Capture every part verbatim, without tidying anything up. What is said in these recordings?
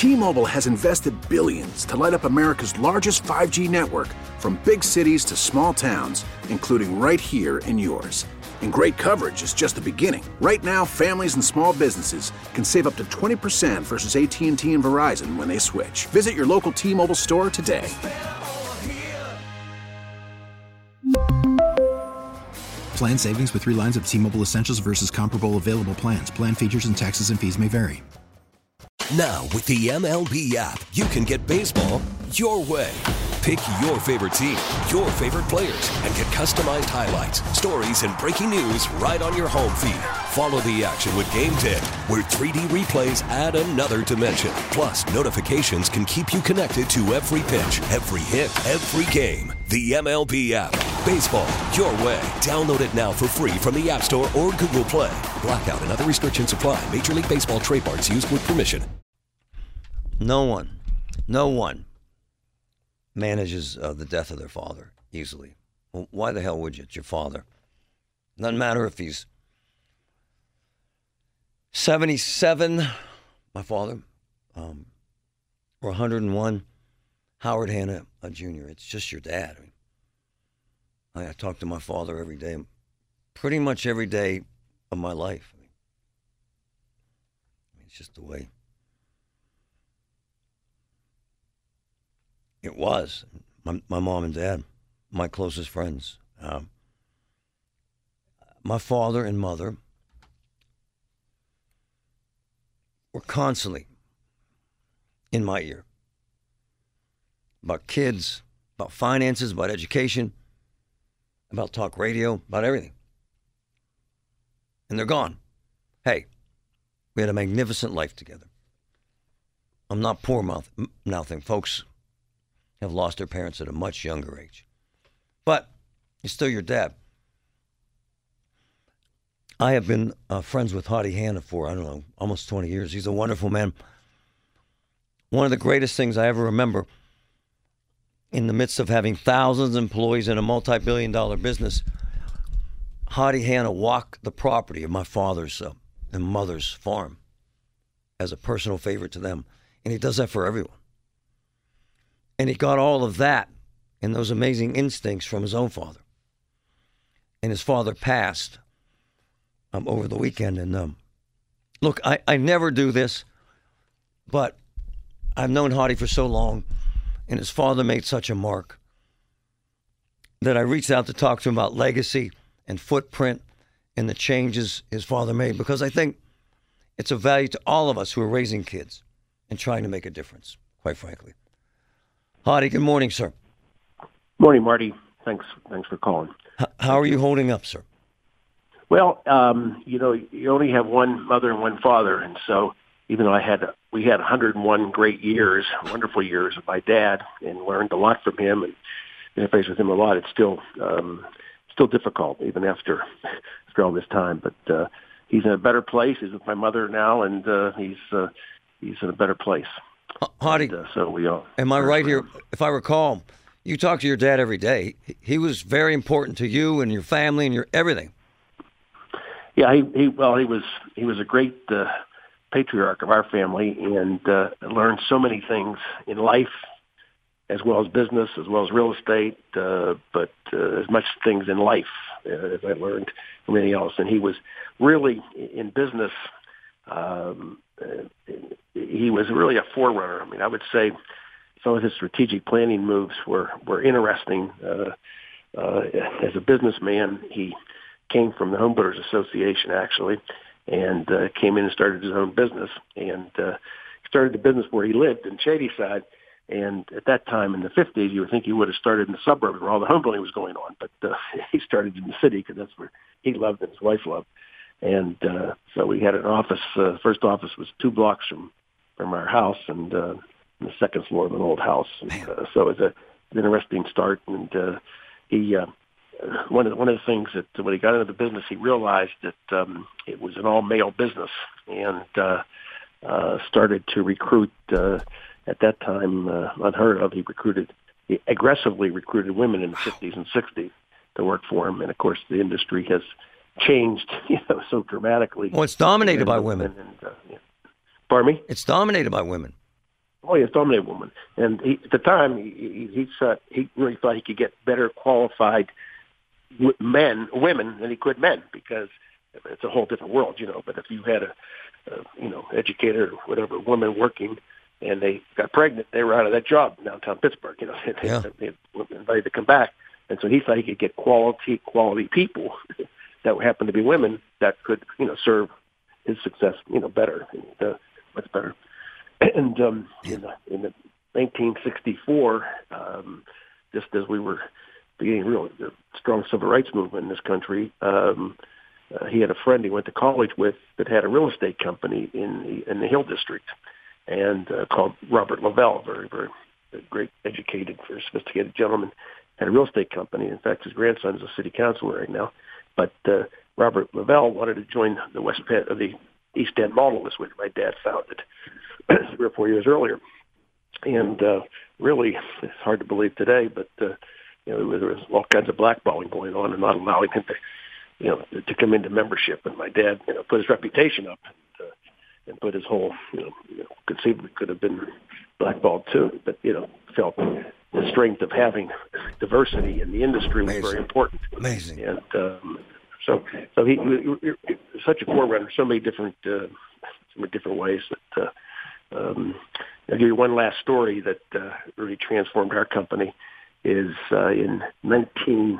T-Mobile has invested billions to light up America's largest five G network, from big cities to small towns, including right here in yours. And great coverage is just the beginning. Right now, families and small businesses can save up to twenty percent versus A T and T and Verizon when they switch. Visit your local T-Mobile store today. Plan savings with three lines of T-Mobile Essentials versus comparable available plans. Plan features and taxes and fees may vary. Now, with the M L B app, you can get baseball your way. Pick your favorite team, your favorite players, and get customized highlights, stories, and breaking news right on your home feed. Follow the action with Game Day, where three D replays add another dimension. Plus, notifications can keep you connected to every pitch, every hit, every game. The M L B app. Baseball your way. Download it now for free from the App Store or Google Play. Blackout and other restrictions apply. Major League Baseball trademarks used with permission. No one, no one manages uh, the death of their father easily. Well, why the hell would you? It's your father. Doesn't matter if he's seventy-seven, my father, um, or one hundred one, Howard Hanna uh, Junior It's just your dad. I mean, I, I talk to my father every day, pretty much every day of my life. I mean, it's just the way it was. My, my mom and dad, my closest friends. Um, my father and mother were constantly in my ear about kids, about finances, about education, about talk radio, about everything. And they're gone. Hey, we had a magnificent life together. I'm not poor mouth mouthing. Folks have lost their parents at a much younger age. But he's still your dad. I have been uh, friends with Hadi Hanna for, I don't know, almost twenty years. He's a wonderful man. One of the greatest things I ever remember, in the midst of having thousands of employees in a multi-billion dollar business, Hadi Hanna walked the property of my father's uh, and mother's farm as a personal favor to them. And he does that for everyone. And he got all of that and those amazing instincts from his own father. And his father passed um, over the weekend. And um, look, I, I never do this, but I've known Hadi for so long, and his father made such a mark that I reached out to talk to him about legacy and footprint and the changes his father made, because I think it's a value to all of us who are raising kids and trying to make a difference, quite frankly. Hadi, good morning, sir. Morning, Marty. Thanks Thanks for calling. H- how are you holding up, sir? Well, um, you know, you only have one mother and one father, and so even though I had, we had one hundred one great years, wonderful years with my dad, and learned a lot from him and interfaced with him a lot, it's still um, still difficult, even after after all this time. But uh, he's in a better place. He's with my mother now, and uh, he's uh, he's in a better place. Hadi, and, uh, so we all. Am I right here? If I recall, you talk to your dad every day. He was very important to you and your family and your everything. Yeah, he, he well, he was he was a great uh, patriarch of our family, and uh, learned so many things in life, as well as business, as well as real estate, uh, but uh, as much things in life uh, as I learned from anything else. And he was really in business. Um, uh, he was really a forerunner. I mean, I would say some of his strategic planning moves were were interesting. Uh, uh, as a businessman, he came from the Home Builders Association, actually, and uh, came in and started his own business, and uh, started the business where he lived in Shadyside. And at that time in the fifties, you would think he would have started in the suburbs where all the home building was going on, but uh, he started in the city because that's where he loved and his wife loved. And uh, so we had an office. Uh, first office was two blocks from, from our house, and uh, on the second floor of an old house. And, uh, so it was a, an interesting start. And uh, he uh, one of the, one of the things that when he got into the business, he realized that um, it was an all male business, and uh, uh, started to recruit. Uh, at that time, uh, unheard of. He recruited, he aggressively recruited women in the fifties and sixties to work for him. And of course, the industry has changed, you know, so dramatically. Well, it's dominated by women. And, uh, yeah. Pardon me? It's dominated by women. Oh, yes, dominate woman. And he, at the time, he, he, he, thought, he really thought he could get better qualified men, women than he could men, because it's a whole different world, you know. But if you had a, a you know, educator or whatever woman working, and they got pregnant, they were out of that job in downtown Pittsburgh. You know, they, yeah. they were invited to come back, and so he thought he could get quality quality people that would happen to be women that could, you know, serve his success, you know, better, and, uh, much better. And um, in, the, in the nineteen sixty-four, um, just as we were beginning real the strong civil rights movement in this country, um, uh, he had a friend he went to college with that had a real estate company in the in the Hill District, and uh, called Robert Lavelle, very very great, educated, very sophisticated gentleman, had a real estate company. In fact, his grandson's a city councilor right now. But uh, Robert Lavelle wanted to join the West Penn, uh, the East End Modelists, which my dad founded three or four years earlier. And uh, really, it's hard to believe today, but uh, you know, there was all kinds of blackballing going on and not allowing him to, you know, to come into membership. And my dad, you know, put his reputation up and, uh, and put his whole, you know, you know, conceivably could have been blackballed too, but you know, felt the strength of having diversity in the industry was very important. Amazing. And um, so, so he, he, he, he was such a forerunner, so many different, uh, so many different ways that. Uh, um, I'll give you one last story that uh, really transformed our company. Is uh, in nineteen,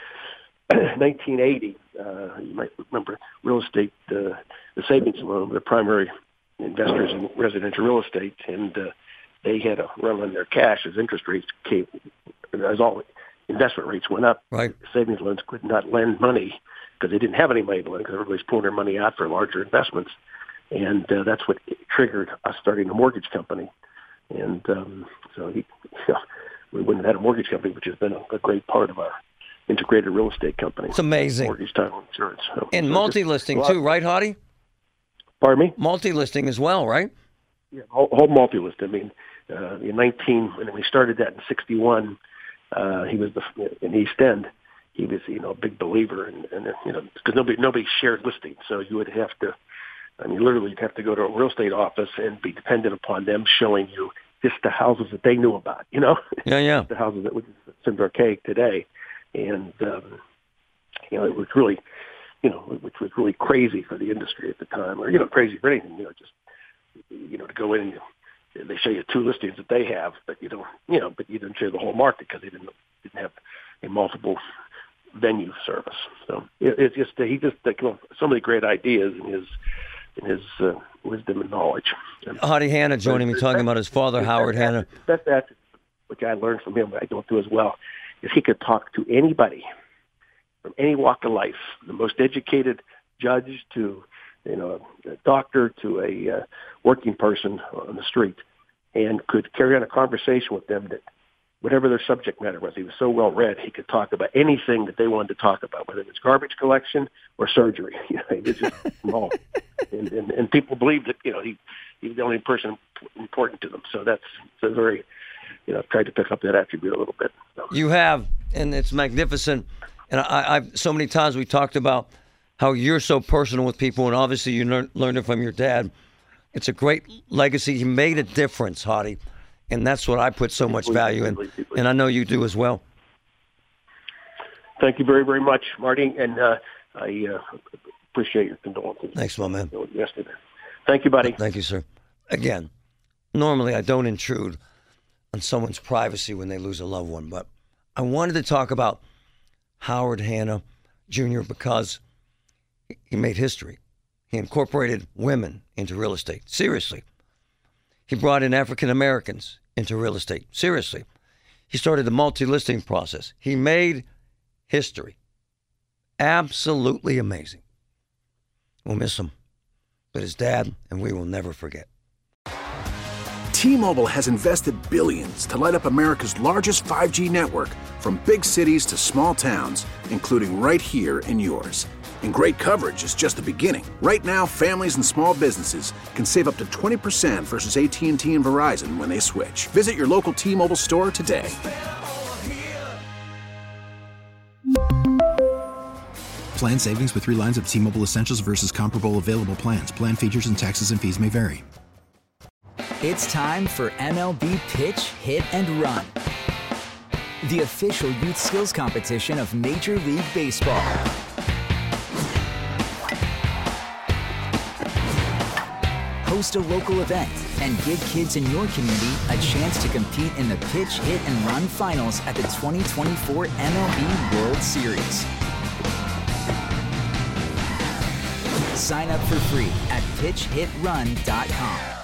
nineteen eighty. Uh, you might remember real estate, uh, the savings loan, the primary investors in residential real estate, and uh, they had a run on their cash as interest rates came, as all investment rates went up. Right. Savings loans could not lend money because they didn't have any money to lend because everybody's pulling their money out for larger investments. And uh, that's what triggered us starting a mortgage company. And um, so he, you know, we wouldn't have had a mortgage company, which has been a, a great part of our integrated real estate company. It's amazing. Mortgage, title, insurance. So, and so multi-listing just, too, right, Hottie? Pardon me? Multi-listing as well, right? Yeah, whole, whole multi-list. I mean, uh, in nineteen, when we started that in sixty-one, uh, he was the, in East End. He was, you know, a big believer, and you know, because nobody nobody shared listings, so you would have to. I mean, literally, you'd have to go to a real estate office and be dependent upon them showing you just the houses that they knew about, you know? Yeah, yeah. The houses that would seem archaic today. And, um, you know, it was really, you know, which was really crazy for the industry at the time, or, you know, crazy for anything, you know, just, you know, to go in and they show you two listings that they have, but you don't, you know, but you didn't share the whole market because they didn't, didn't have a multiple venue service. So it, it's just, he just, like, you know, so many great ideas in his, in his uh, wisdom and knowledge. And, Hottie Hanna joining me, talking about his father, his Howard best Hanna. Best attribute, which I learned from him, but I don't do as well, is he could talk to anybody from any walk of life, the most educated judge to, you know, a doctor to a uh, working person on the street, and could carry on a conversation with them that whatever their subject matter was, he was so well read, he could talk about anything that they wanted to talk about, whether it was garbage collection or surgery. You know, he was just small. And, and, and people believed that, you know, he, he was the only person important to them. So that's so very, you know, I've tried to pick up that attribute a little bit. So. You have, and it's magnificent. And I, I've so many times we talked about how you're so personal with people, and obviously you learn, learned it from your dad. It's a great legacy. He made a difference, Hottie, and that's what I put so much value in, and I know you do as well. Thank you very, very much, Marty, and uh, I uh, appreciate your condolences. Thanks, my man. Yesterday. Thank you, buddy. Thank you, sir. Again, normally I don't intrude on someone's privacy when they lose a loved one, but I wanted to talk about Howard Hanna Junior because he made history. He incorporated women into real estate. Seriously. He brought in African Americans into real estate. Seriously. He started the multi-listing process. He made history. Absolutely amazing. We'll miss him. But his dad, and we will never forget. T-Mobile has invested billions to light up America's largest five G network, from big cities to small towns, including right here in yours. And great coverage is just the beginning. Right now, families and small businesses can save up to twenty percent versus A T and T and Verizon when they switch. Visit your local T-Mobile store today. Plan savings with three lines of T-Mobile Essentials versus comparable available plans. Plan features and taxes and fees may vary. It's time for M L B Pitch, Hit, and Run, the official youth skills competition of Major League Baseball. Host a local event and give kids in your community a chance to compete in the Pitch, Hit, and Run finals at the twenty twenty-four M L B World Series. Sign up for free at pitch hit run dot com.